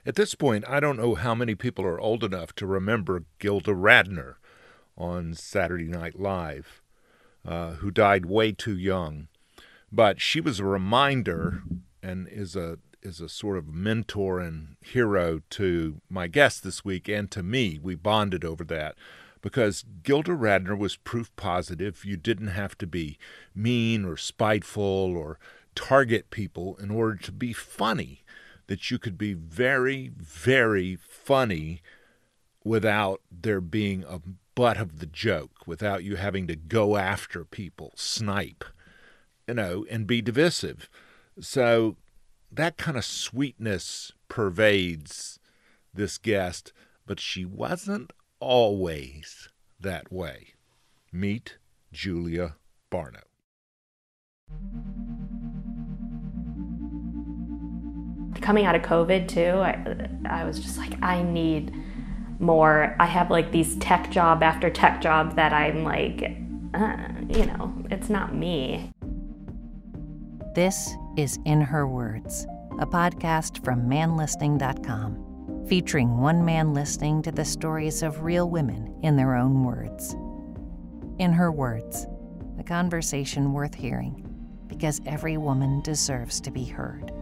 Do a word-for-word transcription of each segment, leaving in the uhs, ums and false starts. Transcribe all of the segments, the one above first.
At this point, I don't know how many people are old enough to remember Gilda Radner on Saturday Night Live, uh, who died way too young. But she was a reminder and is a is a sort of mentor and hero to my guest this week and to me. We bonded over that because Gilda Radner was proof positive you didn't have to be mean or spiteful or target people in order to be funny, that you could be very, very funny without there being a butt of the joke, without you having to go after people, snipe, you know, and be divisive. So that kind of sweetness pervades this guest, but she wasn't always that way. Meet Julia Barno. Coming out of COVID too, I, I was just like, I need more. I have like these tech job after tech job that I'm like, uh, you know, it's not me. This is In Her Words, a podcast from man listening dot com, featuring one man listening to the stories of real women in their own words. In Her Words, a conversation worth hearing, because every woman deserves to be heard.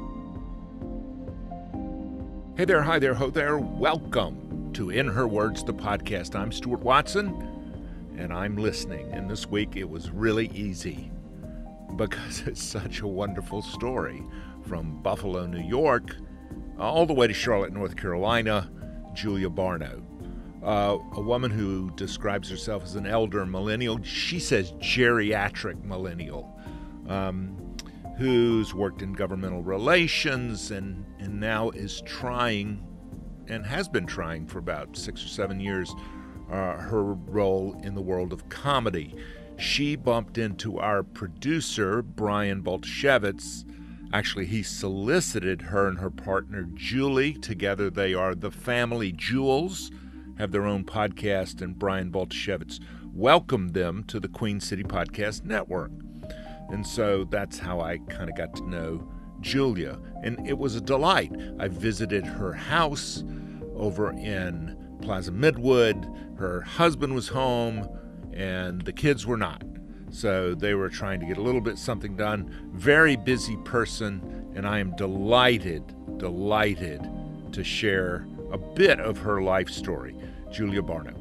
Hey there, hi there, ho there. Welcome to In Her Words, the podcast. I'm Stuart Watson, and I'm listening. And this week it was really easy because it's such a wonderful story. From Buffalo, New York, all the way to Charlotte, North Carolina, Julia Barno. Uh, a woman who describes herself as an elder millennial. She says geriatric millennial. Um, who's worked in governmental relations and, and now is trying, and has been trying for about six or seven years, uh, her role in the world of comedy. She bumped into our producer, Brian Boltashevitz. Actually, he solicited her and her partner, Julie. Together they are the Family Jewels, have their own podcast, and Brian Boltashevitz welcomed them to the Queen City Podcast Network. And so that's how I kind of got to know Julia. And it was a delight. I visited her house over in Plaza Midwood. Her husband was home, and the kids were not. So they were trying to get a little bit something done. Very busy person, and I am delighted, delighted to share a bit of her life story. Julia Barno.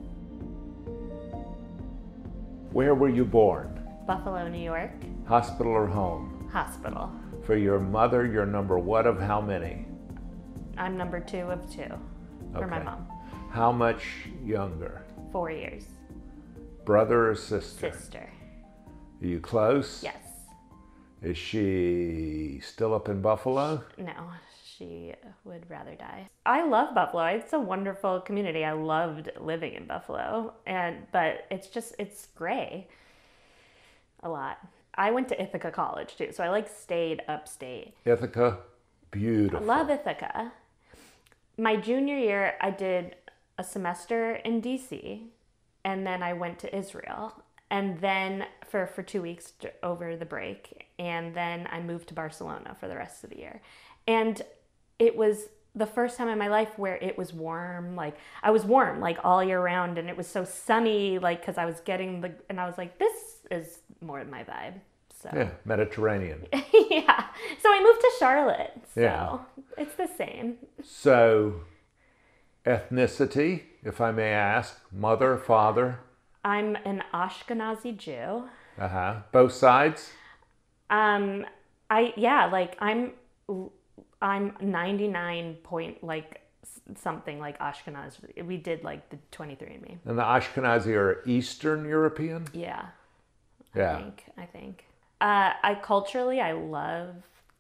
Where were you born? Buffalo, New York. Hospital or home? Hospital. For your mother, you're number what of how many? I'm number two of two for my Okay. mom. How much younger? Four years. Brother or sister? Sister. Are you close? Yes. Is she still up in Buffalo? No, she would rather die. I love Buffalo. It's a wonderful community. I loved living in Buffalo, and but it's just it's gray a lot. I went to Ithaca College too, so I like stayed upstate. Ithaca, beautiful. I love Ithaca. My junior year, I did a semester in D C, and then I went to Israel, and then for, for two weeks over the break, and then I moved to Barcelona for the rest of the year. And it was the first time in my life where it was warm, like I was warm like all year round, and it was so sunny, like because I was getting the, and I was like, this is more my vibe. So Yeah, Mediterranean. yeah. So I moved to Charlotte. So Yeah. it's the same. So, ethnicity, if I may ask, mother, father? I'm an Ashkenazi Jew. Uh-huh. Both sides? Um, I yeah, like I'm I'm ninety-nine point like something like Ashkenazi. We did like the twenty-three and me. And the Ashkenazi are Eastern European? Yeah. Yeah. I think I think. Uh, I culturally I love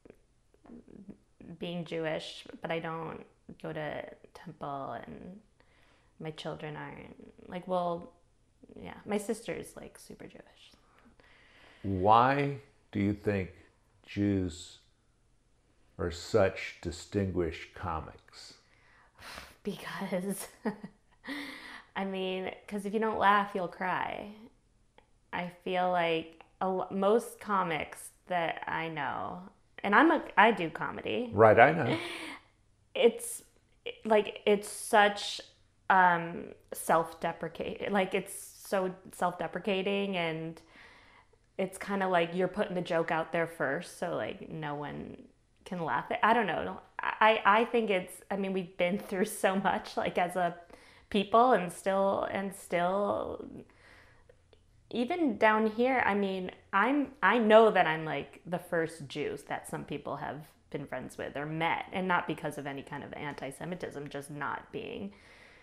being Jewish, but I don't go to temple, and my children aren't like, well, yeah, my sister's like super Jewish. Why do you think Jews are such distinguished comics? Because, I mean, because if you don't laugh, you'll cry. I feel like a, most comics that I know, and I'm a, I do comedy. Right, I know. It's like it's such um, self-deprecating. Like it's so self-deprecating, and it's kind of like you're putting the joke out there first, so like no one can laugh at. I don't know. I I think it's. I mean, we've been through so much, like as a people, and still and still. Even down here, I mean, I'm I know that I'm like the first Jews that some people have been friends with or met, and not because of any kind of anti-Semitism, just not being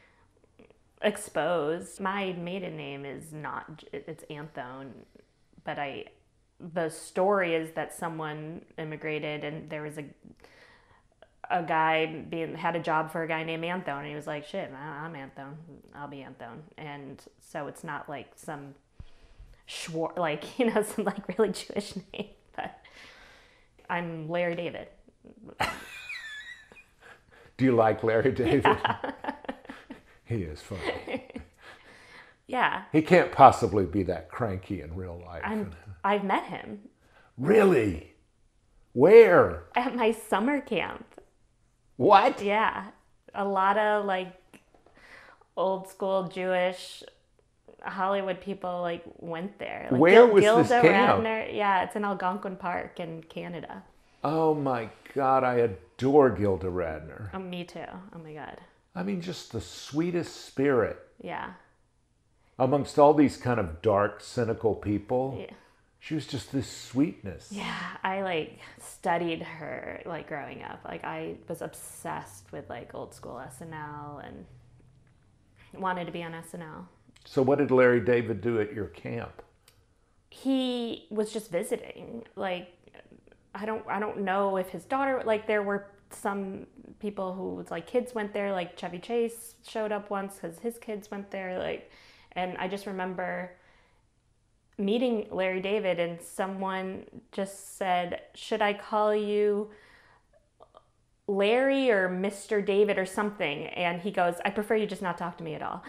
exposed. My maiden name is not, it's Anthone, but I, the story is that someone immigrated and there was a a guy being had a job for a guy named Anthone, and he was like, shit, I'm Anthone, I'll be Anthone. And so it's not like some Schwar, like, you know, some like really Jewish name, but I'm Larry David. Do you like Larry David? Yeah. He is funny. Yeah. He can't possibly be that cranky in real life. I'm, I've met him. Really? Where? At my summer camp. What? Yeah. A lot of like old school Jewish Hollywood people like went there. Like, Where Gil- was Gilda this camp? Radner, yeah, it's in Algonquin Park in Canada. Oh my God, I adore Gilda Radner. Oh, me too. Oh my God. I mean, just the sweetest spirit. Yeah. Amongst all these kind of dark, cynical people, Yeah. she was just this sweetness. Yeah, I like studied her like growing up. Like I was obsessed with like old school S N L and wanted to be on S N L. So what did Larry David do at your camp? He was just visiting. Like I don't I don't know if his daughter, like there were some people who was like kids went there, like Chevy Chase showed up once because his kids went there, like, and I just remember meeting Larry David and someone just said, should I call you Larry or Mister David or something? And he goes, I prefer you just not talk to me at all.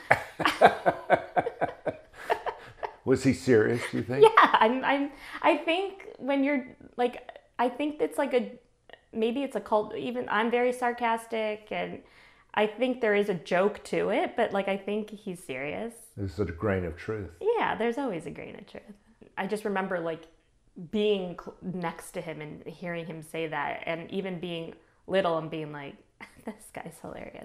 Was he serious, do you think? Yeah, I'm, I'm, I think when you're like, I think it's like a, maybe it's a cult, even I'm very sarcastic and I think there is a joke to it, but like, I think he's serious. There's a grain of truth. Yeah, there's always a grain of truth. I just remember like being cl- next to him and hearing him say that, and even being little and being like, this guy's hilarious.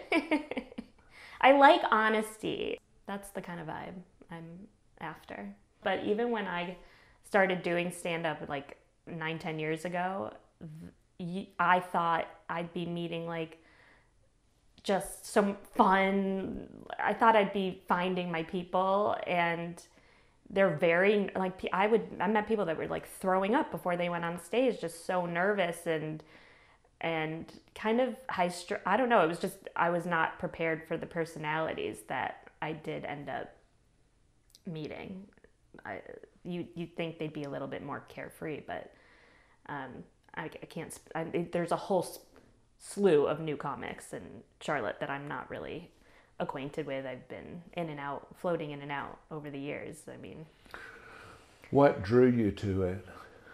I like honesty. That's the kind of vibe I'm after. But even when I started doing stand-up like nine, ten years ago, I thought I'd be meeting like just some fun, I thought I'd be finding my people, and they're very, like, I would, I met people that were like throwing up before they went on stage, just so nervous and, and kind of high stress. I don't know. It was just, I was not prepared for the personalities that I did end up meeting. I, you, you'd think they'd be a little bit more carefree, but um, I, I can't, I, there's a whole slew of new comics in Charlotte that I'm not really acquainted with. I've been in and out, floating in and out over the years. I mean, what drew you to it?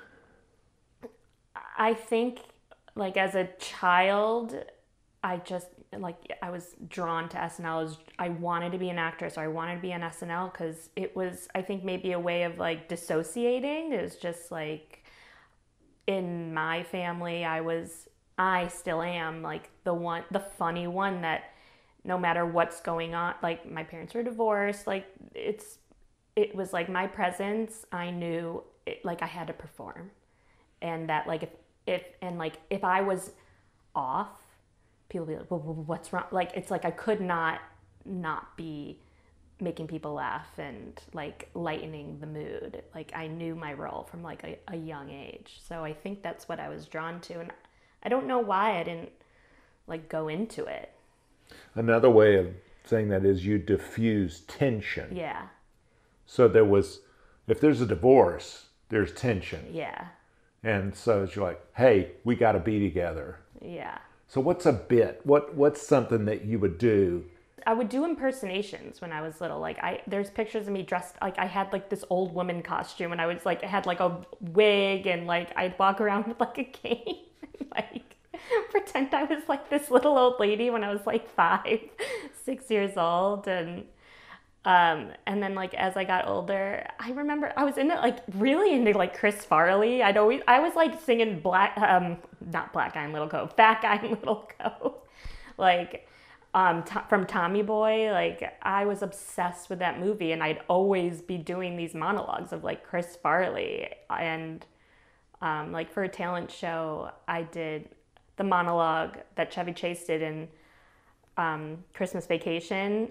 I think like as a child, I just like, I was drawn to S N L. As I wanted to be an actress, or I wanted to be on S N L because it was, I think, maybe a way of like dissociating. It was just like in my family, I was I still am like the one, the funny one that no matter what's going on, like my parents were divorced, like it's, it was like my presence, I knew it, like I had to perform, and that like if, if, and like if I was off, people would be like, well, what's wrong? Like, it's like I could not not be making people laugh and like lightening the mood. Like I knew my role from like a, a young age. So I think that's what I was drawn to. And I don't know why I didn't like go into it. Another way of saying that is you diffuse tension. Yeah. So there was, if there's a divorce, there's tension. Yeah. And so it's like, hey, we got to be together. Yeah. So what's a bit? What What's something that you would do? I would do impersonations when I was little. Like I, there's pictures of me dressed, like I had like this old woman costume, and I was like, I had like a wig, and like I'd walk around with like a cane. Like pretend I was like this little old lady when I was like five, six years old. And um, and then like as I got older, I remember I was into like really into like Chris Farley. I'd always I was like singing black um not Black Guy in Little Cove, Fat Guy in Little Cove, like um to, from Tommy Boy. Like I was obsessed with that movie, and I'd always be doing these monologues of like Chris Farley. And um, like for a talent show, I did the monologue that Chevy Chase did in um, Christmas Vacation.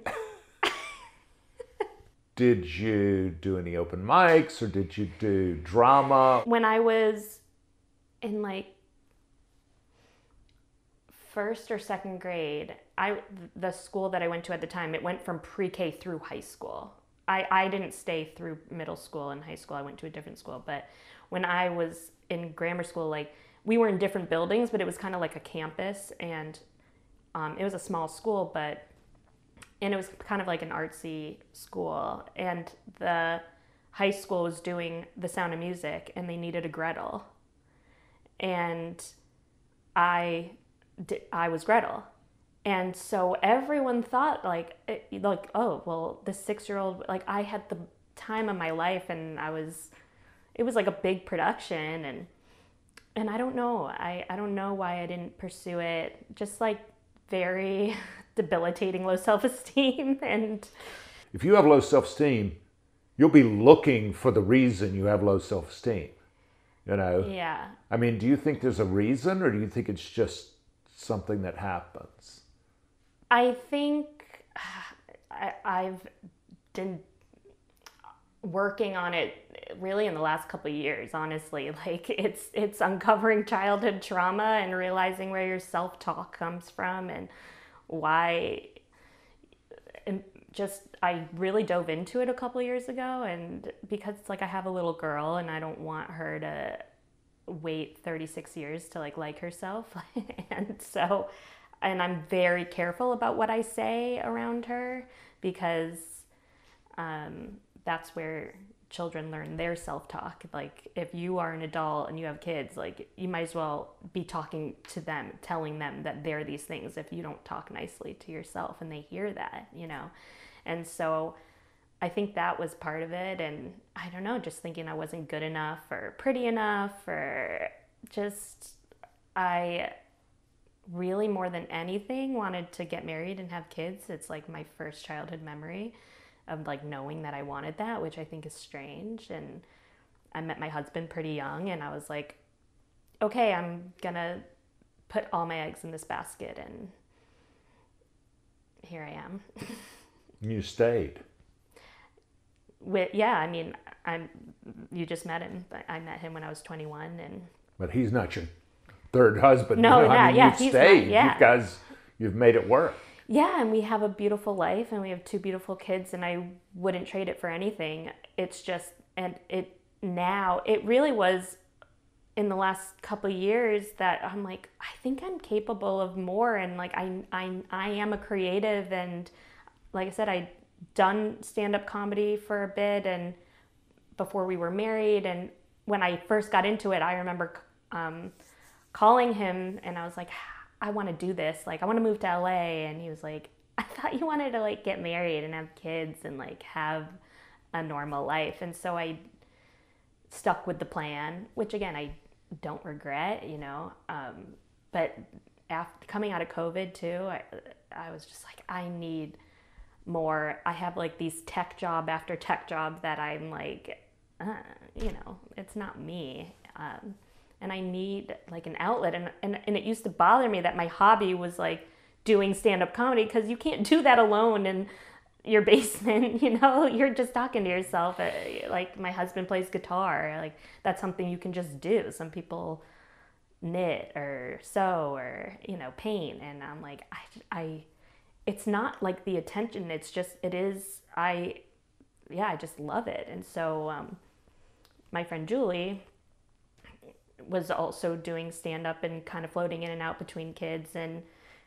Did you do any open mics, or did you do drama? When I was in like first or second grade, I the school that I went to at the time, it went from pre-K through high school. I, I didn't stay through middle school and high school. I went to a different school. But when I was in grammar school, like we were in different buildings, but it was kind of like a campus, and um, it was a small school, but and it was kind of like an artsy school. And the high school was doing The Sound of Music, and they needed a Gretel. And I, did, I was Gretel. And so everyone thought like, it, like, oh, well, this six-year-old, like I had the time of my life, and I was, it was like a big production. And and I don't know, I, I don't know why I didn't pursue it. Just like very debilitating low self-esteem. And if you have low self-esteem, you'll be looking for the reason you have low self-esteem, you know? Yeah. I mean, do you think there's a reason, or do you think it's just something that happens? I think I, I've been working on it really in the last couple of years, honestly. Like it's it's uncovering childhood trauma and realizing where your self-talk comes from, and why. And just I really dove into it a couple of years ago, and because it's like I have a little girl, and I don't want her to wait thirty-six years to like like herself. And so and I'm very careful about what I say around her, because um, that's where children learn their self-talk. Like if you are an adult and you have kids, like you might as well be talking to them, telling them that they're these things if you don't talk nicely to yourself, and they hear that, you know. And so I think that was part of it. And I don't know, just thinking I wasn't good enough or pretty enough, or just I really more than anything wanted to get married and have kids. It's like my first childhood memory of like knowing that I wanted that, which I think is strange. And I met my husband pretty young, and I was like, okay, I'm gonna put all my eggs in this basket, and here I am. You stayed. With yeah, I mean, I'm. You just met him. I met him when I was twenty-one, and. But he's not your third husband. No, you know? not, I mean, yeah, you've he's stayed. not, yeah. You guys, you've made it work. Yeah, and we have a beautiful life, and we have two beautiful kids, and I wouldn't trade it for anything. It's just, and it now, it really was in the last couple of years that I'm like, I think I'm capable of more, and like I, I, I am a creative, and like I said, I'd done stand-up comedy for a bit, and before we were married, and when I first got into it, I remember um, calling him, and I was like, I want to do this. Like, I want to move to L A. And he was like, I thought you wanted to like get married and have kids and like have a normal life. And so I stuck with the plan, which again, I don't regret, you know. Um, but after coming out of COVID too, I, I was just like, I need more. I have like these tech job after tech job that I'm like, uh, you know, it's not me. Um, and I need like an outlet. And, and, and it used to bother me that my hobby was like doing stand-up comedy, because you can't do that alone in your basement, you know, you're just talking to yourself. Like my husband plays guitar, like that's something you can just do. Some people knit or sew or, you know, paint. And I'm like, I, I, it's not like the attention, it's just, it is, I, yeah, I just love it. And so um, my friend Julie was also doing stand-up and kind of floating in and out between kids, and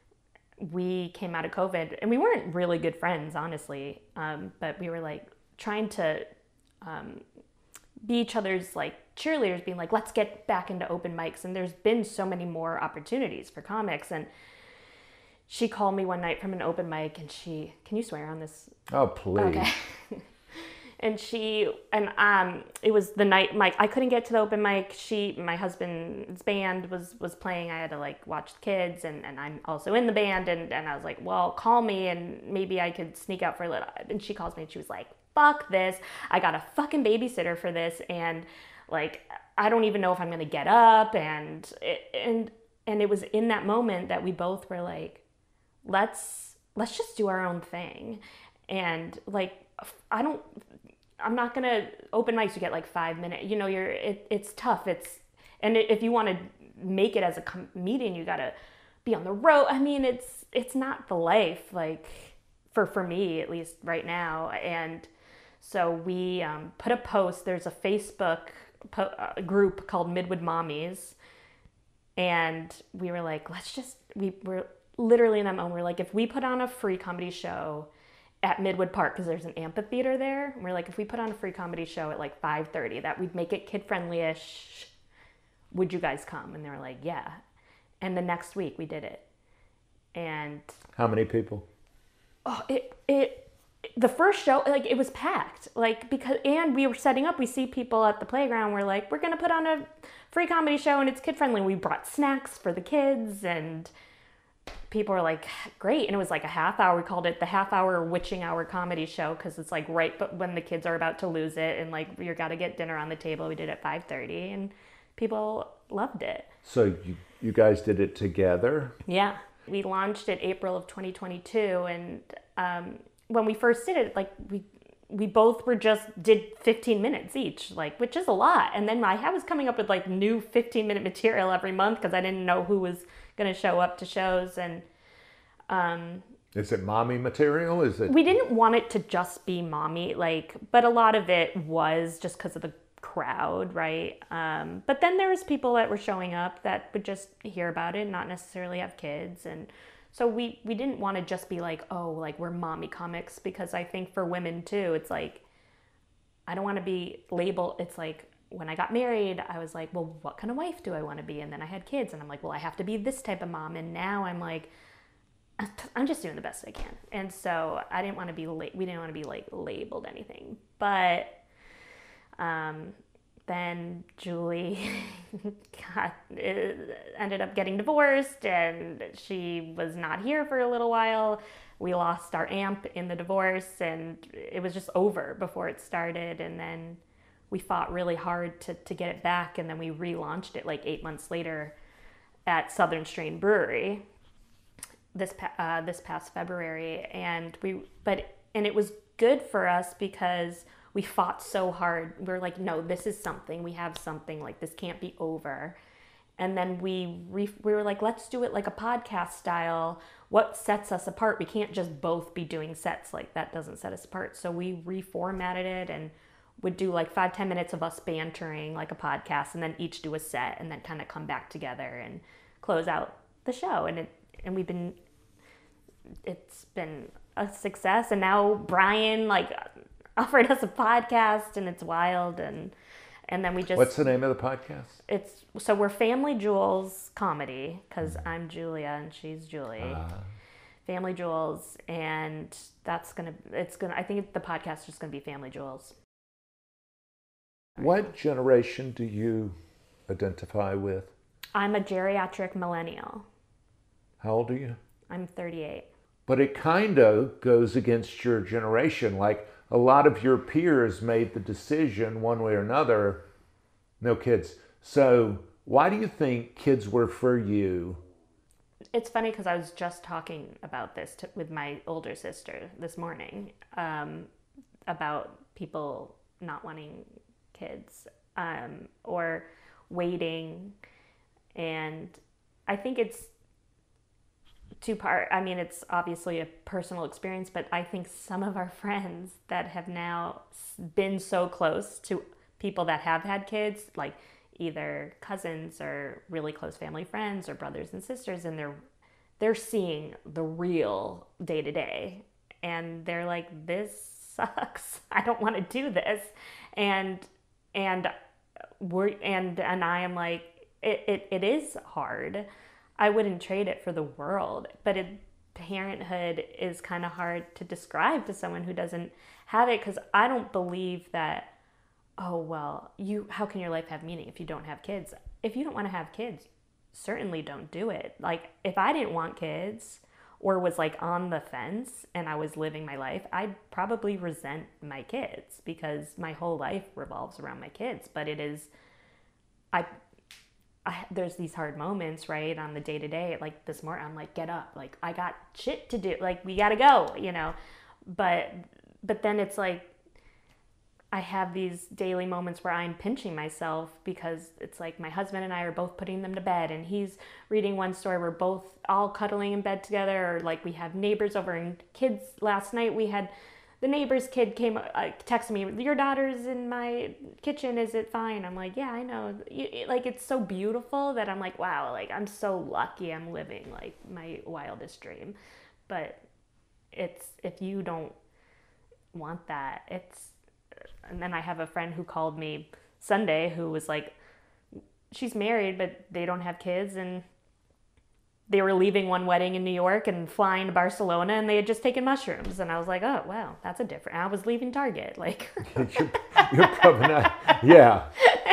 we came out of COVID, and we weren't really good friends, honestly, um, but we were like trying to um, be each other's like cheerleaders, being like, let's get back into open mics. And there's been so many more opportunities for comics. And she called me one night from an open mic, and she, can you swear on this? Oh, please. Okay. And she, and um, it was the night, Mike, I couldn't get to the open mic. She, my husband's band was, was playing. I had to like watch the kids, and, and I'm also in the band. And, and I was like, well, call me and maybe I could sneak out for a little. And she calls me and she was like, fuck this. I got a fucking babysitter for this. And like, I don't even know if I'm going to get up. And, it, and, and it was in that moment that we both were like, let's, let's just do our own thing. And like, I don't, I'm not going to open mics. You get like five minutes, you know, you're, it, it's tough. It's, and if you want to make it as a comedian, you got to be on the road. I mean, it's, it's not the life, like for, for me, at least right now. And so we um, put a post, there's a Facebook po- uh, group called Midwood Mommies. And we were like, let's just, we were literally in that moment, we're like, if we put on a free comedy show at Midwood Park, because there's an amphitheater there. And we're like, if we put on a free comedy show at like five thirty, that we'd make it kid-friendly-ish. Would you guys come? And they were like, yeah. And the next week we did it. And how many people? Oh, it it the first show, like it was packed. Like because and we were setting up, we see people at the playground, we're like, we're gonna put on a free comedy show and it's kid-friendly. We brought snacks for the kids, and people were like, great. And it was like a half hour. We called it the half hour witching hour comedy show, because it's like right but when the kids are about to lose it, and like you got to get dinner on the table. We did it at five thirty, and people loved it. So you, you guys did it together? Yeah. We launched it April of twenty twenty-two, and um, when we first did it, like we we both were just did fifteen minutes each, like, which is a lot. And then I was coming up with like new fifteen minute material every month, because I didn't know who was going to show up to shows. And um, is it mommy material? Is it? We didn't want it to just be mommy, like, but a lot of it was just because of the crowd, right? Um, but then there was people that were showing up that would just hear about it, not necessarily have kids. And so we, we didn't want to just be like, oh, like we're mommy comics, because I think for women too, it's like, I don't want to be labeled. It's like when I got married, I was like, well, what kind of wife do I want to be? And then I had kids, and I'm like, well, I have to be this type of mom. And now I'm like, I'm just doing the best I can. And so I didn't want to be, la- we didn't want to be like labeled anything. But um, then Julie got, ended up getting divorced, and she was not here for a little while. We lost our amp in the divorce, and it was just over before it started. And then we fought really hard to, to get it back, and then we relaunched it like eight months later at Southern Strain Brewery this uh, this past February. And we but and it was good for us because we fought so hard. We were like, no, this is something. We have something. Like, this can't be over. And then we re- we were like, let's do it like a podcast style. What sets us apart? We can't just both be doing sets. Like, that doesn't set us apart. So we reformatted it and would do like five, ten minutes of us bantering like a podcast, and then each do a set, and then kind of come back together and close out the show. And it and we've been, it's been a success. And now Brian like offered us a podcast, and it's wild. And and then we just, what's the name of the podcast? It's so we're Family Jewels Comedy, because I'm Julia and she's Julie. Uh. Family Jewels, and that's gonna it's gonna I think the podcast is just gonna be Family Jewels. What generation do you identify with? I'm a geriatric millennial. How old are you? I'm thirty-eight. But it kind of goes against your generation. Like, a lot of your peers made the decision one way or another, no kids. So why do you think kids were for you? It's funny because I was just talking about this to, with my older sister this morning, um, about people not wanting kids um, or waiting. And I think it's two part. I mean, it's obviously a personal experience, but I think some of our friends that have now been so close to people that have had kids, like either cousins or really close family friends or brothers and sisters, and they're they're seeing the real day to day, and they're like, this sucks. I don't want to do this. And and we're and and I am like, it, it, it is hard. I wouldn't trade it for the world, but it, parenthood is kind of hard to describe to someone who doesn't have it, because I don't believe that, oh, well, you how can your life have meaning if you don't have kids? If you don't want to have kids, certainly don't do it. Like, if I didn't want kids or was like on the fence and I was living my life, I'd probably resent my kids, because my whole life revolves around my kids. But it is, I, I there's these hard moments, right, on the day to day. Like this morning, I'm like, get up, like I got shit to do, like we gotta go, you know. But but then it's like, I have these daily moments where I'm pinching myself, because it's like my husband and I are both putting them to bed, and he's reading one story. We're both all cuddling in bed together, or like we have neighbors over, and kids. Last night we had the neighbor's kid came, uh, texted me, your daughter's in my kitchen, is it fine? I'm like, yeah, I know. Like, it's so beautiful that I'm like, wow, like I'm so lucky I'm living like my wildest dream. But it's, if you don't want that, it's, and then I have a friend who called me Sunday who was like, she's married, but they don't have kids, and they were leaving one wedding in New York and flying to Barcelona, and they had just taken mushrooms. And I was like, oh, wow, that's a different, I was leaving Target. Like, you're, you're probably not, yeah.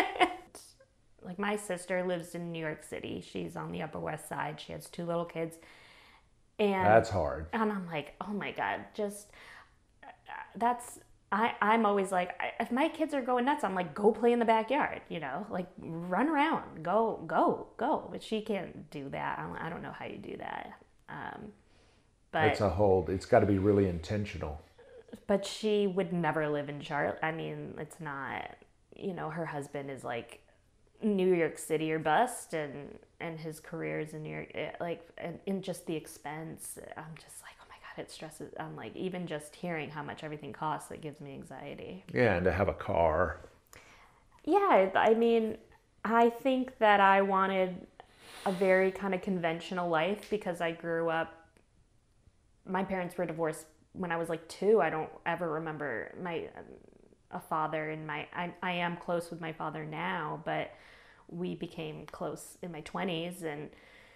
Like, my sister lives in New York City. She's on the Upper West Side. She has two little kids. And that's hard. And I'm like, oh my God, just, that's, I, I'm always like, if my kids are going nuts, I'm like, go play in the backyard, you know, like run around, go, go, go. But she can't do that. I don't, I don't know how you do that. Um, but it's a whole, it's got to be really intentional. But she would never live in Charlotte. I mean, it's not, you know, her husband is like New York City or bust, and, and his career is in New York, like, and in just the expense, I'm just like, it stresses. I'm like, even just hearing how much everything costs, it gives me anxiety. Yeah, and to have a car. Yeah, I mean, I think that I wanted a very kind of conventional life, because I grew up, my parents were divorced when I was like two. I don't ever remember my a father in my, I, I am close with my father now, but we became close in my twenties. And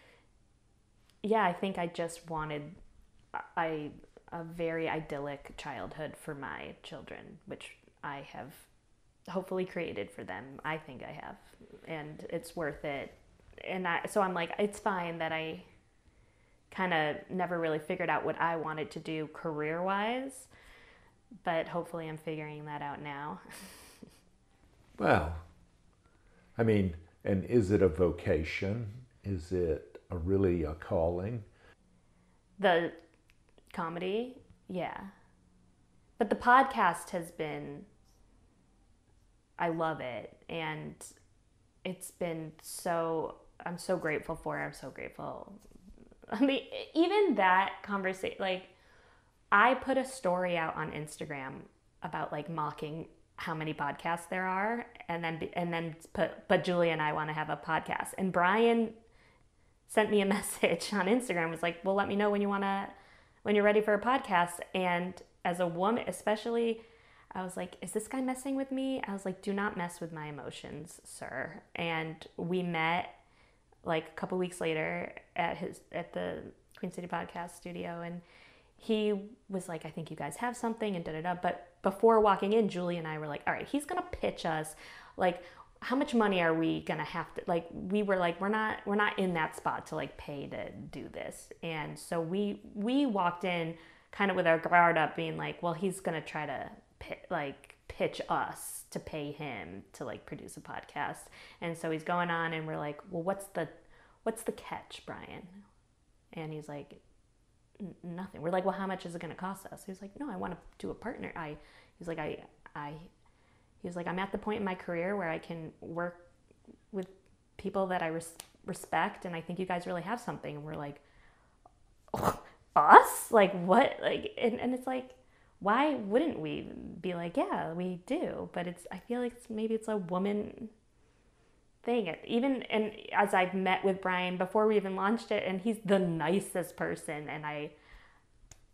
yeah, I think I just wanted I a very idyllic childhood for my children, which I have hopefully created for them. I think I have, and it's worth it. And I, so I'm like, it's fine that I kind of never really figured out what I wanted to do career-wise, but hopefully I'm figuring that out now. Well, I mean, and is it a vocation? Is it a really a calling? The comedy, yeah. But the podcast has been, I love it. And it's been so, I'm so grateful for it. I'm so grateful. I mean, even that conversation, like, I put a story out on Instagram about like mocking how many podcasts there are, and then and then put, but Julia and I want to have a podcast. And Brian sent me a message on Instagram, was like, well, let me know when you want to, when you're ready for a podcast. And as a woman, especially, I was like, is this guy messing with me? I was like, do not mess with my emotions, sir. And we met like a couple weeks later at his, at the Queen City Podcast Studio. And he was like, I think you guys have something, and da da da. But before walking in, Julie and I were like, all right, he's going to pitch us. Like, how much money are we going to have to, like, we were like, we're not, we're not in that spot to like pay to do this. And so we, we walked in kind of with our guard up, being like, well, he's going to try to pit, like pitch us to pay him to like produce a podcast. And so he's going on, and we're like, well, what's the, what's the catch, Brian? And he's like, nothing. We're like, well, how much is it going to cost us? He was like, no, I want to do a partner. I, he's like, I, I, he was like, I'm at the point in my career where I can work with people that I res- respect, and I think you guys really have something. And we're like, oh, us? Like, what? Like, and, and it's like, why wouldn't we be like, yeah, we do? But it's, I feel like it's, maybe it's a woman thing. Even, and as I've met with Brian before we even launched it, and he's the nicest person, and I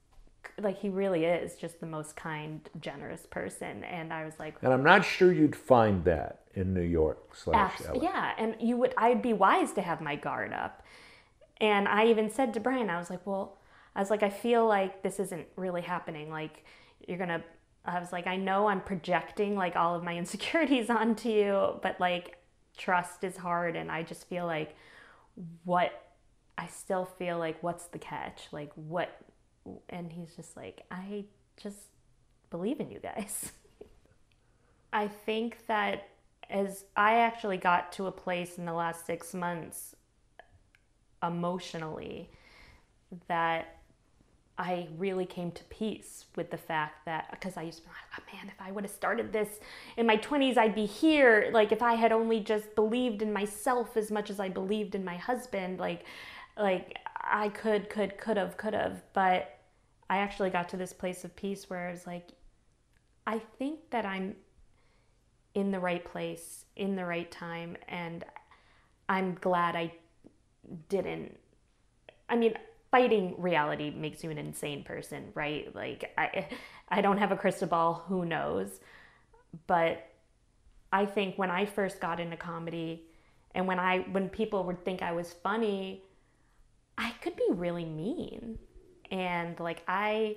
like he really is just the most kind, generous person. And I was like, and I'm not sure you'd find that in New York slash abs- L A. yeah, and you would, I'd be wise to have my guard up. And I even said to Brian, I was like, well, I was like, I feel like this isn't really happening. Like, you're gonna, I was like, I know I'm projecting like all of my insecurities onto you, but like trust is hard. And I just feel like what, I still feel like, what's the catch? Like what, and he's just like, I just believe in you guys. I think that as I actually got to a place in the last six months emotionally that I really came to peace with the fact that, because I used to be like, oh man, if I would have started this in my twenties, I'd be here. Like if I had only just believed in myself as much as I believed in my husband, like, like I could, could, could have, could have. But I actually got to this place of peace where I was like, I think that I'm in the right place, in the right time. And I'm glad I didn't, I mean, fighting reality makes you an insane person, right? Like I I don't have a crystal ball, who knows? But I think when I first got into comedy and when I when people would think I was funny, I could be really mean. And like I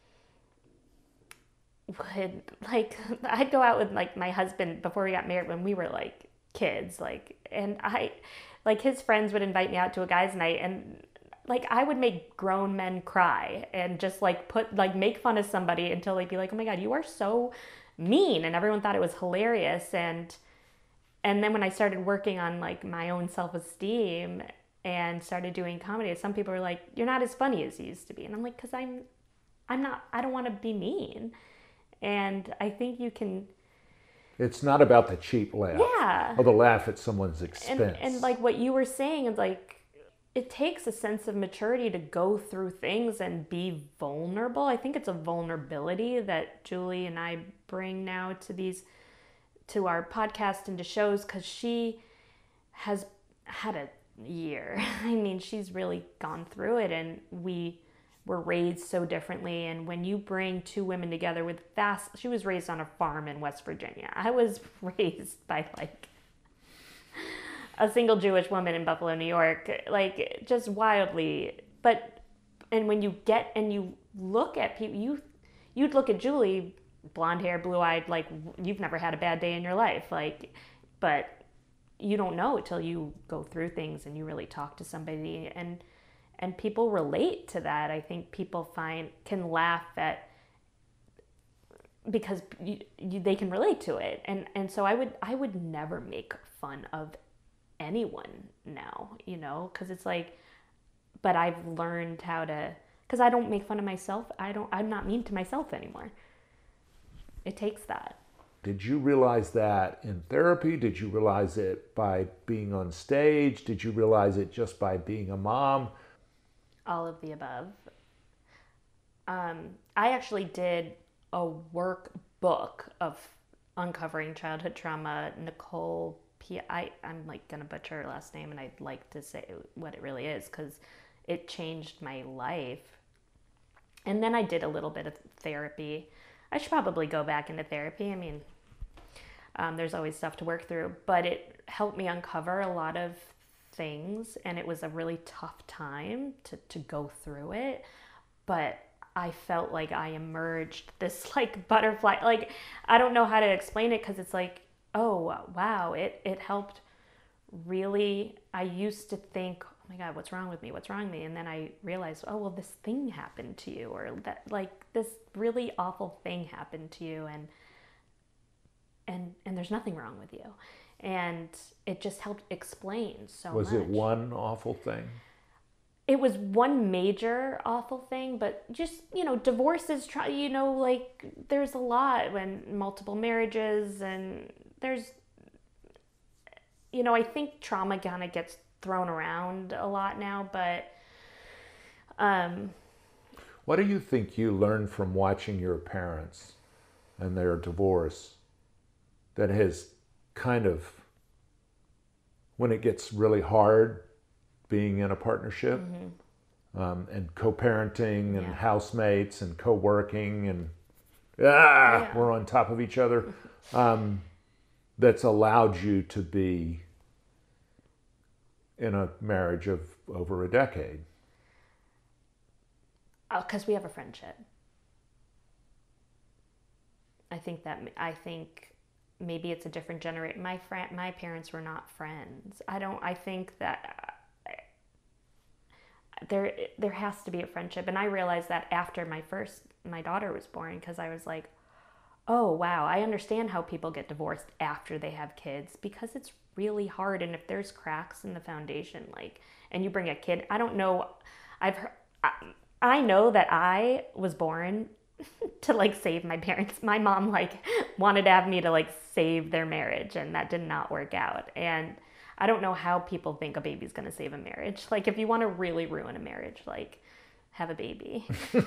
would like I'd go out with like my husband before we got married when we were like kids, like, and I like his friends would invite me out to a guys' night, and like I would make grown men cry and just like put like make fun of somebody until they'd be like, oh my God, you are so mean. And everyone thought it was hilarious. And and then when I started working on like my own self-esteem and started doing comedy, some people were like, you're not as funny as you used to be. And I'm like, because I'm I'm not, I don't want to be mean. And I think you can, it's not about the cheap laugh. Yeah. Or the laugh at someone's expense. And, and like what you were saying is like, it takes a sense of maturity to go through things and be vulnerable. I think it's a vulnerability that Julie and I bring now to these, to our podcast and to shows, because she has had a year. I mean, she's really gone through it, and we were raised so differently. And when you bring two women together with vast, she was raised on a farm in West Virginia. I was raised by like a single Jewish woman in Buffalo, New York, like just wildly. But, and when you get, and you look at people, you, you'd look at Julie, blonde hair, blue eyed, like you've never had a bad day in your life. Like, but you don't know till you go through things and you really talk to somebody, and, and people relate to that. I think people find, can laugh at, because you, you, they can relate to it. And, and so I would, I would never make fun of anyone now, you know, because it's like, but I've learned how to, because I don't make fun of myself. I don't, I'm not mean to myself anymore. It takes that. Did you realize that in therapy? Did you realize it by being on stage? Did you realize it just by being a mom? All of the above. Um, I actually did a workbook of uncovering childhood trauma. Nicole P. I, I'm like going to butcher her last name, and I'd like to say what it really is because it changed my life. And then I did a little bit of therapy. I should probably go back into therapy. I mean, um, there's always stuff to work through, but it helped me uncover a lot of things, and it was a really tough time to, to go through it. But I felt like I emerged this like butterfly. Like, I don't know how to explain it because it's like, oh, wow, it, it helped really. I used to think, oh my God, what's wrong with me? What's wrong with me? And then I realized, oh, well, this thing happened to you, or that like this really awful thing happened to you, and and and there's nothing wrong with you. And it just helped explain so much. Was it one awful thing? It was one major awful thing, but just, you know, divorces, you know, like there's a lot when multiple marriages, and there's, you know, I think trauma kind of gets thrown around a lot now, but um, what do you think you learned from watching your parents and their divorce that has kind of, when it gets really hard being in a partnership, mm-hmm. um, and co-parenting and Yeah. housemates and co-working and ah, Yeah. we're on top of each other. Um, that's allowed you to be in a marriage of over a decade. Because we have a friendship. I think that I think maybe it's a different generation. My friend, my parents were not friends. I don't. I think that there there has to be a friendship, and I realized that after my first my daughter was born, because I was like, oh wow, I understand how people get divorced after they have kids, because it's really hard, and if there's cracks in the foundation, like, and you bring a kid, I don't know, I've heard, I, I know that I was born to like save my parents. My mom like wanted to have me to like save their marriage, and that did not work out. And I don't know how people think a baby's gonna save a marriage. Like, if you want to really ruin a marriage, like, have a baby.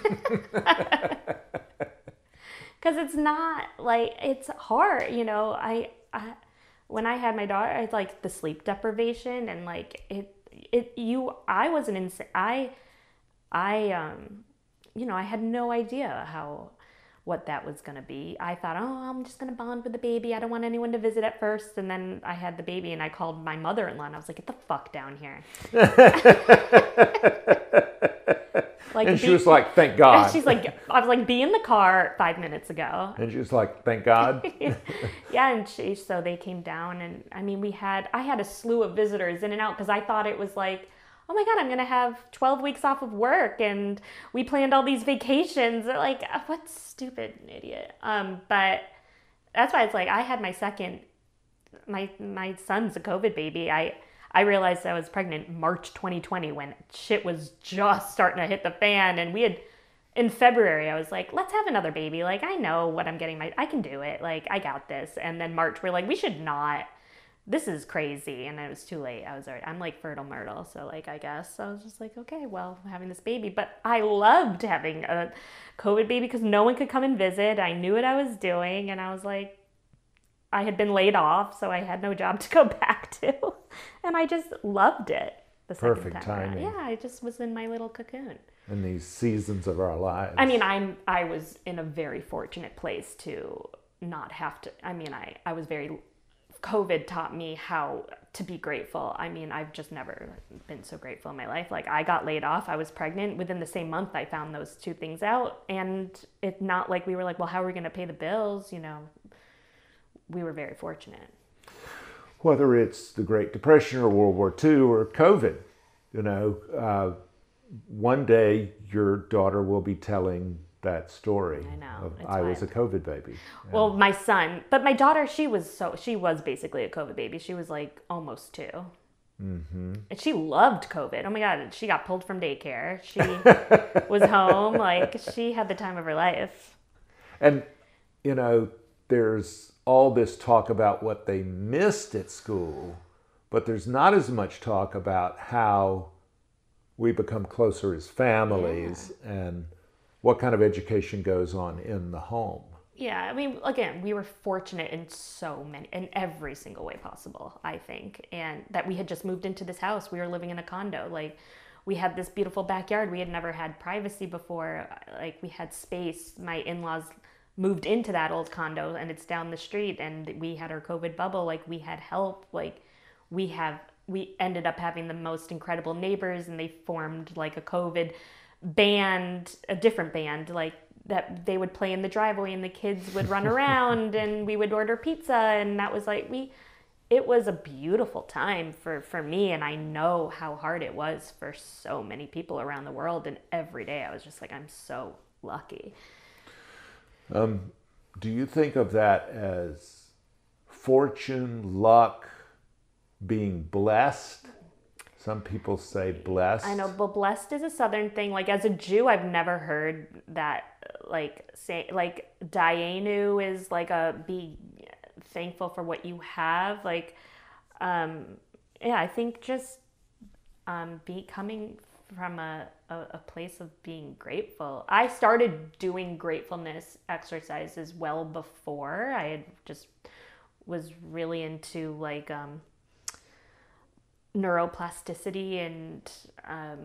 Because it's not like, it's hard, you know. I, I when I had my daughter, I like the sleep deprivation, and like it it you I wasn't insane. I I um you know, I had no idea how what that was going to be. I thought, oh, I'm just going to bond with the baby. I don't want anyone to visit at first. And then I had the baby, and I called my mother-in-law, and I was like, get the fuck down here. Like, and she be, was like, thank God. She's like, I was like, be in the car five minutes ago. And she was like, thank God. Yeah, and she, so they came down, and I mean, we had, I had a slew of visitors in and out, because I thought it was like, oh my God, I'm going to have twelve weeks off of work, and we planned all these vacations. They're like, what stupid idiot. Um, but that's why it's like, I had my second, my my son's a COVID baby. I, I realized I was pregnant March twenty twenty, when shit was just starting to hit the fan. And we had, in February, I was like, let's have another baby. Like, I know what I'm getting, my, I can do it. Like, I got this. And then March, we're like, we should not. This is crazy. And it was too late. I was already, I'm like fertile myrtle. So like, I guess I was just like, okay, well, I'm having this baby. But I loved having a COVID baby, because no one could come and visit. I knew what I was doing. And I was like, I had been laid off, so I had no job to go back to. And I just loved it the second Perfect time around. timing. Yeah, I just was in my little cocoon. In these seasons of our lives. I mean, I'm, I was in a very fortunate place to not have to, I mean, I, I was very, COVID taught me how to be grateful. I mean, I've just never been so grateful in my life. Like, I got laid off, I was pregnant. Within the same month, I found those two things out. And it's not like we were like, well, how are we going to pay the bills? You know, we were very fortunate. Whether it's the Great Depression or World War Two or COVID, you know, uh, one day your daughter will be telling that story. I know. Of, It's I was a wild. COVID baby. Well, my son, but my daughter, she was so, she was basically a COVID baby. She was like almost two. Mm-hmm. And she loved COVID. Oh my God. She got pulled from daycare. She was home. Like, she had the time of her life. And, you know, there's all this talk about what they missed at school, but there's not as much talk about how we become closer as families yeah. and what kind of education goes on in the home. Yeah, I mean, again, we were fortunate in so many, in every single way possible, I think. And that we had just moved into this house. We were living in a condo. Like, we had this beautiful backyard. We had never had privacy before. Like, we had space. My in-laws moved into that old condo, and it's down the street. And we had our COVID bubble. Like, we had help. Like, we have, we ended up having the most incredible neighbors, and they formed like a COVID band, a different band, like, that they would play in the driveway, and the kids would run around, and we would order pizza, and that was like, we, it was a beautiful time for, for me, and I know how hard it was for so many people around the world, and every day I was just like, I'm so lucky. Um, do you think of that as fortune, luck, being blessed? Some people say blessed. I know, but blessed is a Southern thing. Like, as a Jew, I've never heard that, like, say, like, Dayenu is like a, be thankful for what you have. Like, um, yeah, I think just um, be coming from a, a, a place of being grateful. I started doing gratefulness exercises well before. I had just was really into, like, um, neuroplasticity and um,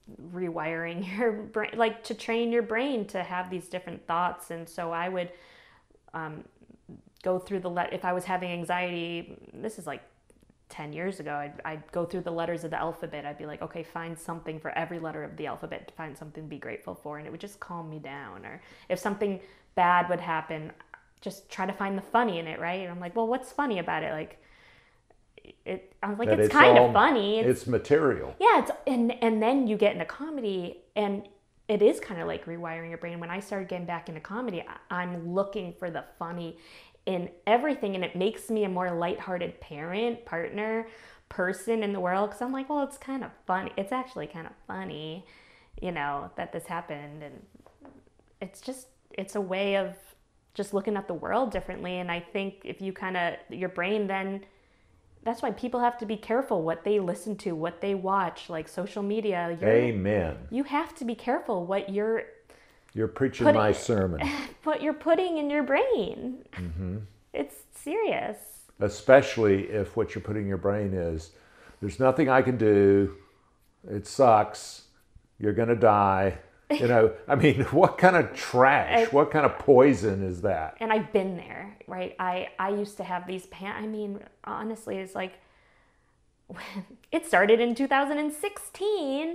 rewiring your brain, like to train your brain to have these different thoughts. And so I would um, go through the, le- if I was having anxiety, this is like ten years ago, I'd, I'd go through the letters of the alphabet. I'd be like, okay, find something for every letter of the alphabet to find something to be grateful for. And it would just calm me down. Or if something bad would happen, just try to find the funny in it, right? And I'm like, well, what's funny about it? Like, it, I was like, That it's, it's kind all- of funny. It's material. Yeah, it's and and then you get into comedy, and it is kind of like rewiring your brain. When I started getting back into comedy, I, I'm looking for the funny in everything, and it makes me a more lighthearted parent, partner, person in the world, because I'm like, well, it's kind of funny. It's actually kind of funny, you know, that this happened, and it's just it's a way of just looking at the world differently. And I think if you kind of your brain then. That's why people have to be careful what they listen to, what they watch, like social media. You're, Amen. You have to be careful what you're You're preaching putting, my sermon. what you're putting in your brain. Mm-hmm. It's serious. Especially if what you're putting in your brain is, there's nothing I can do, it sucks, you're going to die. You know, I mean, what kind of trash, I, what kind of poison is that? And I've been there, right? I, I used to have these pan. I mean, honestly, it's like, it started in two thousand sixteen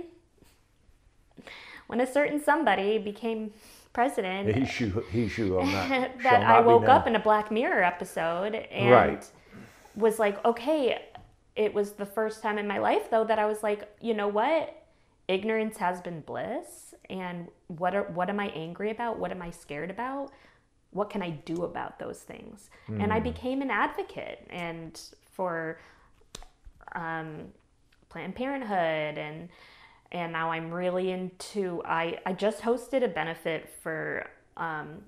when a certain somebody became president. He should, he should on that. that I woke up in a Black Mirror episode and right. was like, okay, it was the first time in my life, though, that I was like, you know what? Ignorance has been bliss. And what are what am I angry about? What am I scared about? What can I do about those things? Mm. And I became an advocate and for um, Planned Parenthood, and and now I'm really into. I I just hosted a benefit for um,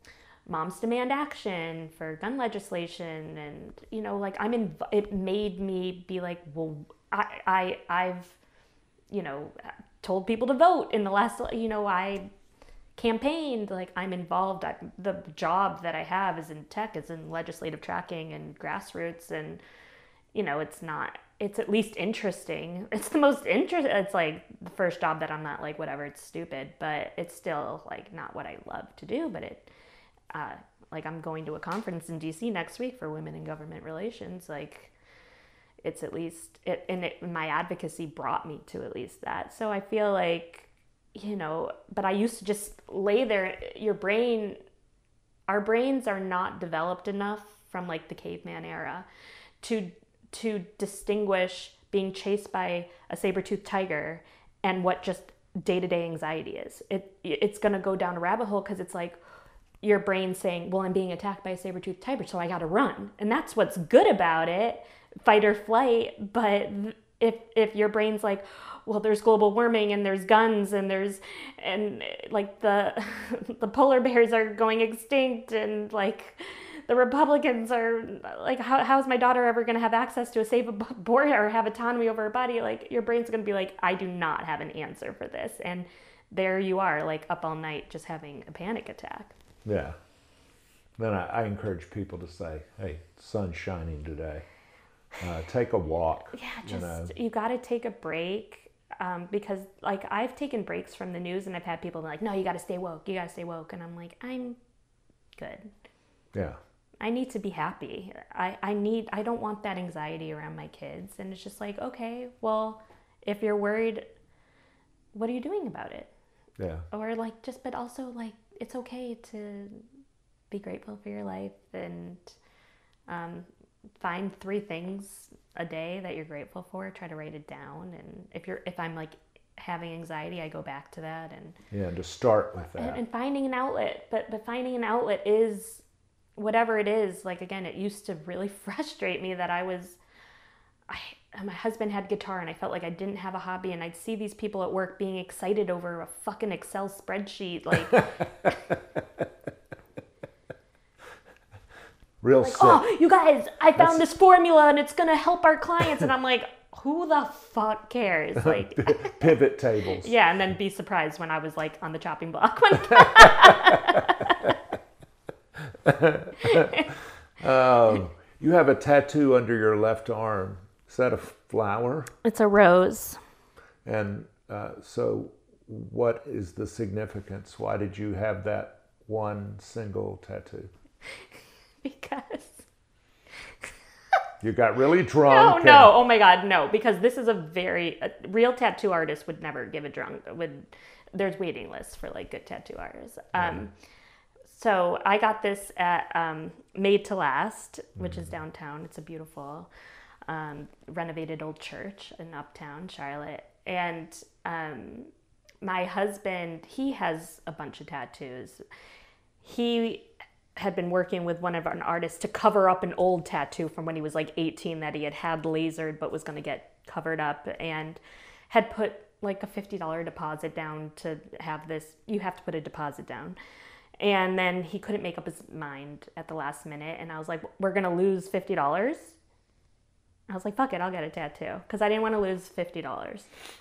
Moms Demand Action for gun legislation, and you know, like I'm in. It made me be like, well, I I I've you know. told people to vote in the last, you know, I campaigned, like I'm involved. I, the job that I have is in tech, is in legislative tracking and grassroots. And, you know, it's not, it's at least interesting. It's the most interesting, it's like the first job that I'm not like, whatever, it's stupid, but it's still like not what I love to do. But it, uh, like I'm going to a conference in D C next week for women in government relations. Like, it's at least, it, and it, my advocacy brought me to at least that. So I feel like, you know, but I used to just lay there, your brain, our brains are not developed enough from like the caveman era to, to distinguish being chased by a saber-toothed tiger and what just day-to-day anxiety is. It, it's going to go down a rabbit hole because it's like, your brain saying, well, I'm being attacked by a saber-toothed tiger, so I got to run. And that's what's good about it. Fight or flight. But if if your brain's like, well, there's global warming and there's guns and there's and like the the polar bears are going extinct and like the Republicans are like, how how's my daughter ever going to have access to a safe abortion or have autonomy over her body? Like your brain's going to be like, I do not have an answer for this. And there you are, like up all night just having a panic attack. Yeah. Then I, I encourage people to say, hey, sun's shining today. Uh, take a walk. Yeah, just, you know. you got to take a break um, because, like, I've taken breaks from the news and I've had people be like, no, you got to stay woke. You got to stay woke. And I'm like, I'm good. Yeah. I need to be happy. I, I need, I don't want that anxiety around my kids. And it's just like, okay, well, if you're worried, what are you doing about it? Yeah. Or, like, just, but also, like, it's okay to be grateful for your life and um, find three things a day that you're grateful for. Try to write it down. And if you're, if I'm like having anxiety, I go back to that and yeah, to start with that. And, and finding an outlet. But but finding an outlet is whatever it is. Like again, it used to really frustrate me that I was. I, my husband had guitar and I felt like I didn't have a hobby, and I'd see these people at work being excited over a fucking Excel spreadsheet. Like, real like sick. Oh, you guys, I found That's... this formula and it's going to help our clients. And I'm like, who the fuck cares? Like pivot tables. Yeah. And then be surprised when I was like on the chopping block. um, you have a tattoo under your left arm. Is that a flower? It's a rose. And uh, so what is the significance? Why did you have that one single tattoo? Because you got really no, drunk. no, oh my God, no. Because this is a very a real tattoo artist would never give a drunk. Would there's waiting lists for like good tattoo artists. Um, mm. So I got this at um, Made to Last, which mm. is downtown. It's a beautiful um, renovated old church in Uptown Charlotte, and um, my husband, he has a bunch of tattoos. He had been working with one of our artists to cover up an old tattoo from when he was like eighteen that he had had lasered but was going to get covered up, and had put like a fifty dollars deposit down to have this. You have to put a deposit down. And then he couldn't make up his mind at the last minute. And I was like, we're going to lose fifty dollars. I was like, fuck it, I'll get a tattoo. Because I didn't want to lose fifty dollars.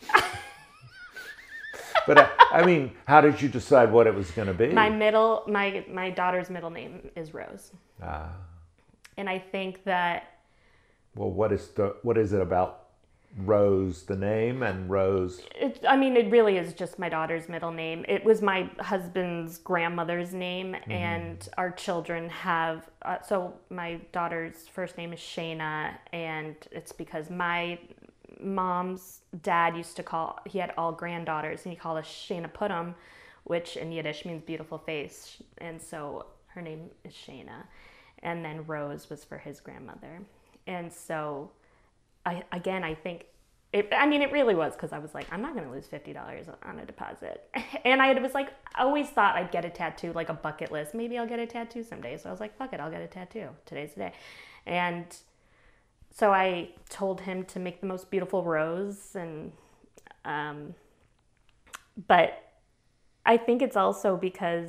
But uh, I mean, how did you decide what it was going to be? My middle, my my daughter's middle name is Rose. Ah. And I think that. Well, what is the what is it about Rose, the name, and Rose? It, I mean, it really is just my daughter's middle name. It was my husband's grandmother's name, mm-hmm. and our children have. Uh, so my daughter's first name is Shayna, and it's because my mom's dad used to call, he had all granddaughters, and he called us Shayna Putum, which in Yiddish means beautiful face, and so her name is Shayna. And then Rose was for his grandmother. And so, I again, I think, it, I mean, it really was because I was like, I'm not going to lose fifty dollars on a deposit. And I was like, I always thought I'd get a tattoo, like a bucket list. Maybe I'll get a tattoo someday. So I was like, fuck it, I'll get a tattoo. Today's the day. And so I told him to make the most beautiful rose, and um, but I think it's also because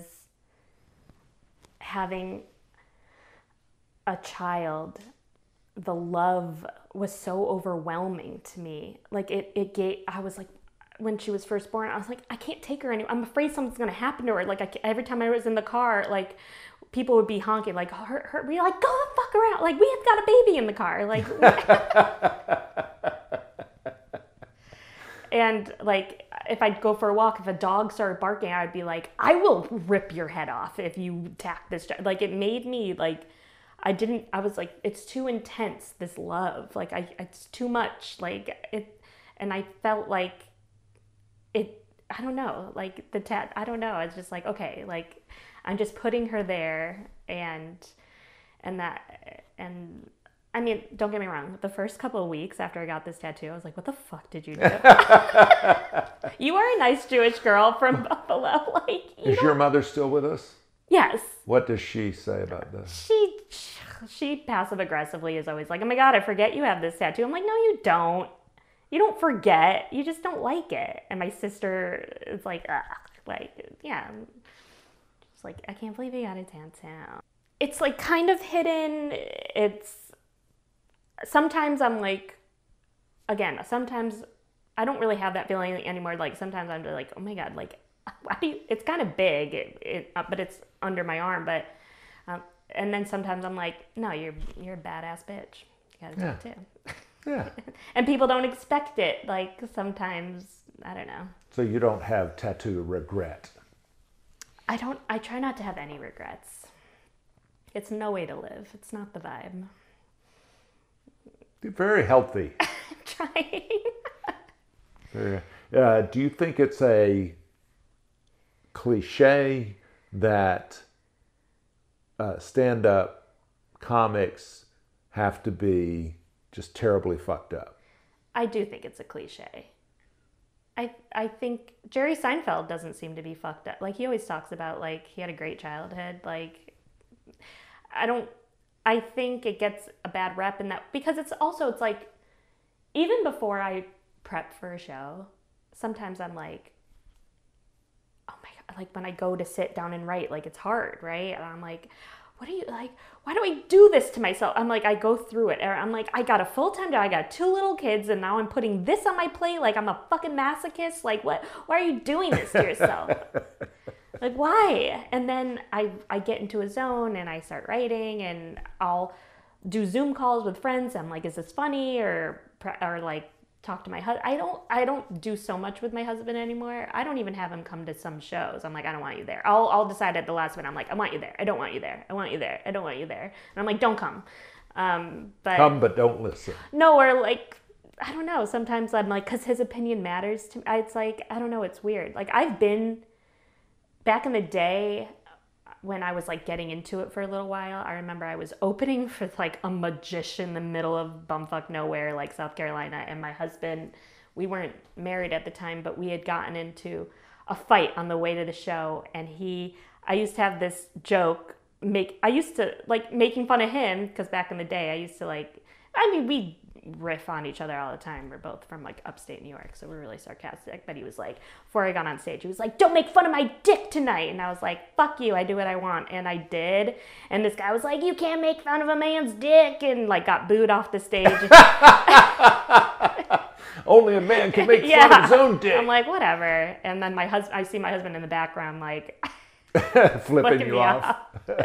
having a child, the love was so overwhelming to me. Like it, it gave, I was like, when she was first born, I was like, I can't take her anywhere. I'm afraid something's going to happen to her. Like I, every time I was in the car, like people would be honking, like, her, her, we're like, go the fuck around. Like, we have got a baby in the car. Like, and like, if I'd go for a walk, if a dog started barking, I'd be like, I will rip your head off if you attack this dog. Like, it made me like, I didn't, I was like, it's too intense, this love. Like, I, it's too much. Like, it, and I felt like it, I don't know, like the tat, I don't know. I was just like, okay, like, I'm just putting her there, and and that, and I mean, don't get me wrong. The first couple of weeks after I got this tattoo, I was like, what the fuck did you do? You are a nice Jewish girl from Buffalo. Like, you is your mother still with us? Yes. What does she say about this? She, she passive aggressively is always like, oh my God, I forget you have this tattoo. I'm like, no, you don't. You don't forget. You just don't like it. And my sister is like, ugh, like, yeah. It's like, I can't believe you got a tattoo. It's like kind of hidden. It's, sometimes I'm like, again, sometimes I don't really have that feeling anymore. Like sometimes I'm just like, oh my God, like, why do you, it's kind of big, it, it, uh, but it's under my arm. But, um, and then sometimes I'm like, no, you're, you're a badass bitch. You got a yeah. tattoo. Yeah. And people don't expect it. Like sometimes, I don't know. So you don't have tattoo regret? I don't, I try not to have any regrets. It's no way to live. It's not the vibe. You're very healthy. I'm trying. Very, uh, do you think it's a cliche that uh, stand-up comics have to be just terribly fucked up? I do think it's a cliche. I I think Jerry Seinfeld doesn't seem to be fucked up. Like, he always talks about, like, he had a great childhood. Like, I don't, I think it gets a bad rep in that, because it's also, it's like, even before I prep for a show, sometimes I'm like, oh my God, like when I go to sit down and write, like it's hard, right? And I'm like, what are you, like, why do I do this to myself? I'm like, I go through it. I'm like, I got a full-time job, I got two little kids, and now I'm putting this on my plate, like I'm a fucking masochist. Like, what, why are you doing this to yourself? Like, why? And then I, I get into a zone and I start writing, and I'll do Zoom calls with friends. I'm like, is this funny? Or, or like, talk to my husband. I don't I don't do so much with my husband anymore. I don't even have him come to some shows. I'm like, I don't want you there. I'll I'll decide at the last minute. I'm like, I want you there. I don't want you there. I want you there. I don't want you there. And I'm like, don't come. Um, but Come, but don't listen. No, or like, I don't know. Sometimes I'm like, because his opinion matters to me. It's like, I don't know. It's weird. Like, I've been, back in the day, when I was like getting into it for a little while, I remember I was opening for like a magician in the middle of bumfuck nowhere, like South Carolina. And my husband, we weren't married at the time, but we had gotten into a fight on the way to the show. And he, I used to have this joke, make, I used to like making fun of him, because back in the day, I used to like, I mean, we riff on each other all the time. We're both from like upstate New York, so we're really sarcastic. But he was like, before I got on stage, he was like, don't make fun of my dick tonight. And I was like, fuck you, I do what I want. And I did. And this guy was like, you can't make fun of a man's dick, and like got booed off the stage. Only a man can make yeah. fun of his own dick. I'm like, whatever. And then my husband, I see my husband in the background like flipping you off.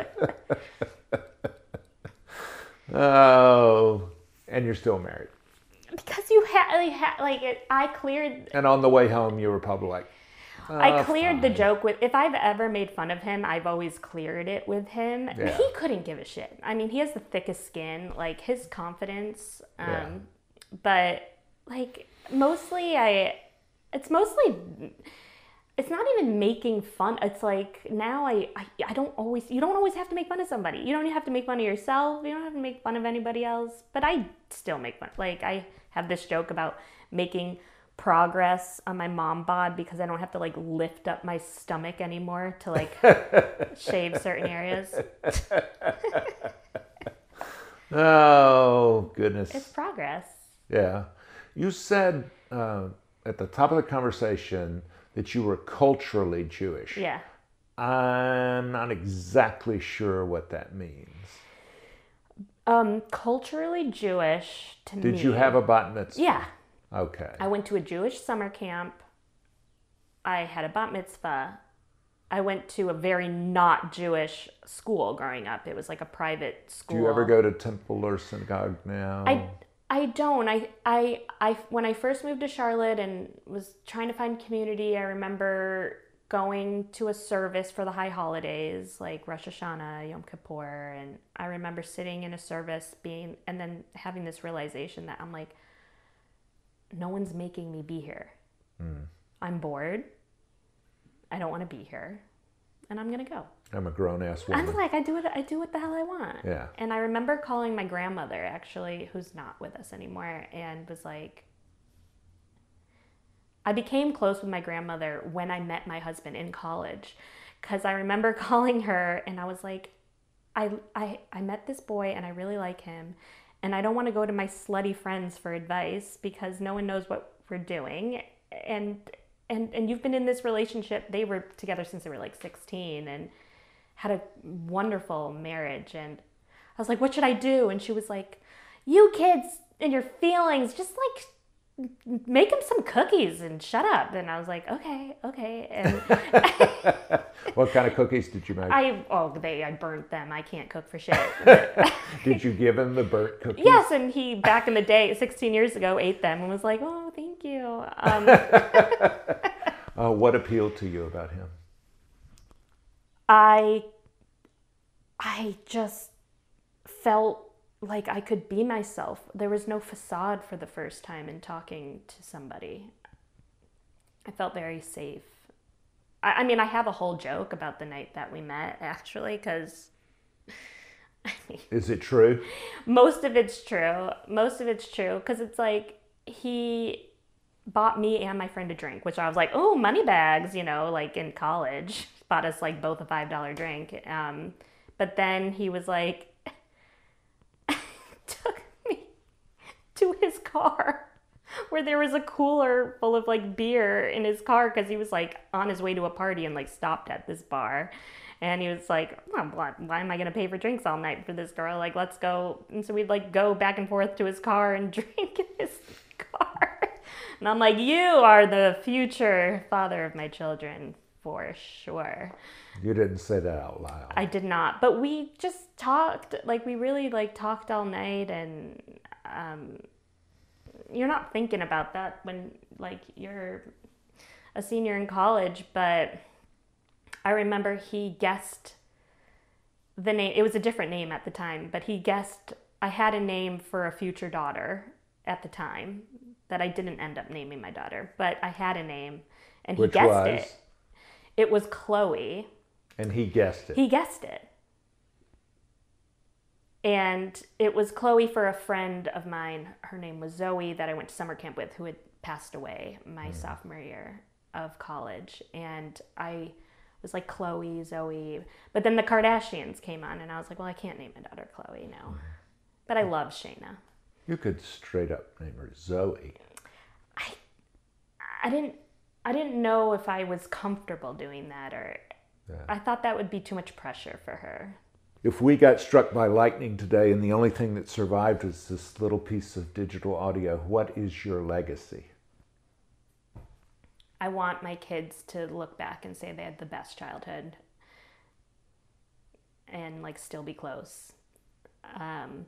Oh, and you're still married. Because you had like, ha- like it, I cleared. And on the way home, you were probably like, oh, I cleared fine. the joke with, if I've ever made fun of him, I've always cleared it with him. Yeah. He couldn't give a shit. I mean, he has the thickest skin, like his confidence. Um, Yeah. But like mostly I, it's mostly, it's not even making fun. It's like now I, I, I don't always, you don't always have to make fun of somebody. You don't have to make fun of yourself. You don't have to make fun of anybody else. But I still make fun. Like I have this joke about making progress on my mom bod because I don't have to like lift up my stomach anymore to like shave certain areas. Oh, goodness. It's progress. Yeah. You said uh, at the top of the conversation that you were culturally Jewish. Yeah. I'm not exactly sure what that means. Um, culturally Jewish to me. Did you have a bat mitzvah? Yeah. Okay. I went to a Jewish summer camp. I had a bat mitzvah. I went to a very not Jewish school growing up. It was like a private school. Do you ever go to temple or synagogue now? I I don't. I, I, I, when I first moved to Charlotte and was trying to find community, I remember going to a service for the high holidays, like Rosh Hashanah, Yom Kippur. And I remember sitting in a service being, and then having this realization that I'm like, no one's making me be here. Mm. I'm bored. I don't want to be here. And I'm going to go. I'm a grown-ass woman. I'm like, I do it. I do what the hell I want. Yeah. And I remember calling my grandmother, actually, who's not with us anymore, and was like, I became close with my grandmother when I met my husband in college, because I remember calling her, and I was like, I, I, I met this boy, and I really like him, and I don't want to go to my slutty friends for advice because no one knows what we're doing, and and and you've been in this relationship. They were together since they were like sixteen, and had a wonderful marriage. And I was like, what should I do? And she was like, you kids and your feelings, just like make them some cookies and shut up. And I was like, okay, okay. And what kind of cookies did you make? I, oh, they, I burnt them. I can't cook for shit. Did you give him the burnt cookies? Yes. And he, back in the day, sixteen years ago, ate them and was like, oh, thank you. Um, uh, what appealed to you about him? I, I just felt like I could be myself. There was no facade for the first time in talking to somebody. I felt very safe. I, I mean, I have a whole joke about the night that we met, actually, because... I mean, is it true? Most of it's true. Most of it's true, because it's like he bought me and my friend a drink, which I was like, oh, money bags, you know, like in college. Bought us like both a five dollar drink. Um, but then he was like, took me to his car where there was a cooler full of like beer in his car because he was like on his way to a party and like stopped at this bar. And he was like, well, why, why am I going to pay for drinks all night for this girl? Like, let's go. And so we'd like go back and forth to his car and drink in his car. And I'm like, you are the future father of my children. For sure. You didn't say that out loud. I did not, but we just talked, like we really like talked all night, and um, you're not thinking about that when like you're a senior in college, but I remember he guessed the name. It was a different name at the time, but he guessed I had a name for a future daughter at the time that I didn't end up naming my daughter, but I had a name and he Which guessed was? it. It was Chloe. And he guessed it. He guessed it. And it was Chloe for a friend of mine. Her name was Zoe, that I went to summer camp with, who had passed away my mm. sophomore year of college. And I was like, Chloe, Zoe. But then the Kardashians came on, and I was like, well, I can't name my daughter Chloe now. But I love Shayna. You could straight up name her Zoe. I, I didn't, I didn't know if I was comfortable doing that, or yeah. I thought that would be too much pressure for her. If we got struck by lightning today and the only thing that survived was this little piece of digital audio, what is your legacy? I want my kids to look back and say they had the best childhood and like still be close. Um,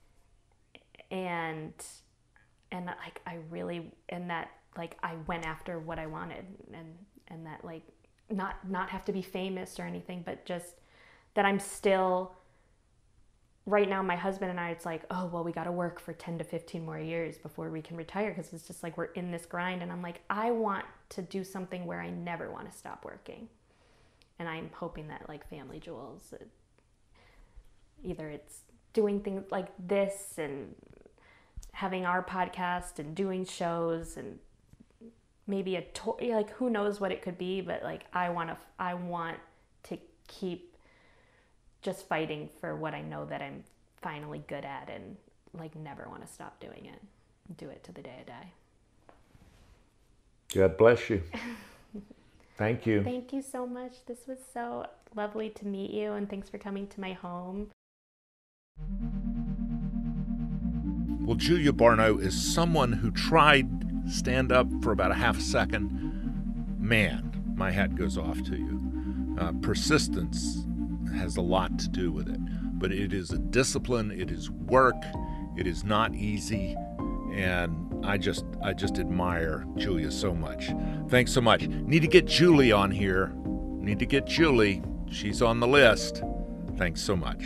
and, and like, I really, and that like, I went after what I wanted, and, and that like, not, not have to be famous or anything, but just that I'm still, right now, my husband and I, it's like, oh, well, we got to work for ten to fifteen more years before we can retire, because it's just like we're in this grind. And I'm like, I want to do something where I never want to stop working. And I'm hoping that like Family Jewels, it, either it's doing things like this and having our podcast and doing shows and maybe a tour, like who knows what it could be, but like I want to, I want to keep just fighting for what I know that I'm finally good at, and like never want to stop doing it. Do it to the day I die. God bless you. Thank you. Thank you so much. This was so lovely to meet you, and thanks for coming to my home. Well, Julia Barno is someone who tried stand up for about a half a second. Man, my hat goes off to you. Uh, persistence has a lot to do with it, but it is a discipline, it is work, it is not easy, and I just I just admire Julia so much. Thanks so much. Need to get Julie on here. Need to get Julie. She's on the list. Thanks so much.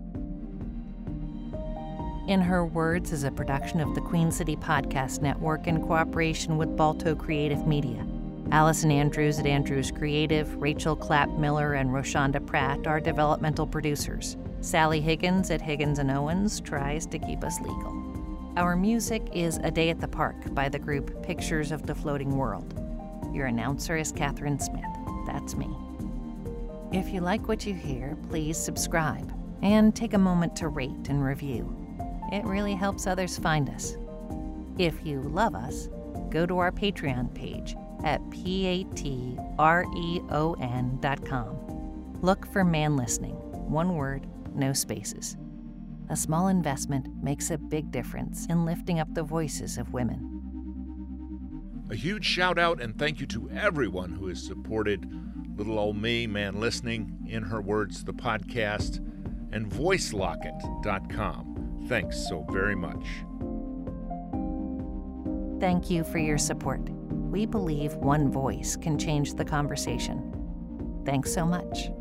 In Her Words is a production of the Queen City Podcast Network in cooperation with Balto Creative Media. Allison Andrews at Andrews Creative, Rachel Clapp-Miller, and Roshonda Pratt are developmental producers. Sally Higgins at Higgins and Owens tries to keep us legal. Our music is A Day at the Park by the group Pictures of the Floating World. Your announcer is Catherine Smith. That's me. If you like what you hear, please subscribe and take a moment to rate and review. It really helps others find us. If you love us, go to our Patreon page at patreon dot com. Look for Man Listening, one word, no spaces. A small investment makes a big difference in lifting up the voices of women. A huge shout out and thank you to everyone who has supported Little Old Me, Man Listening, In Her Words, the podcast, and voice locket dot com. Thanks so very much. Thank you for your support. We believe one voice can change the conversation. Thanks so much.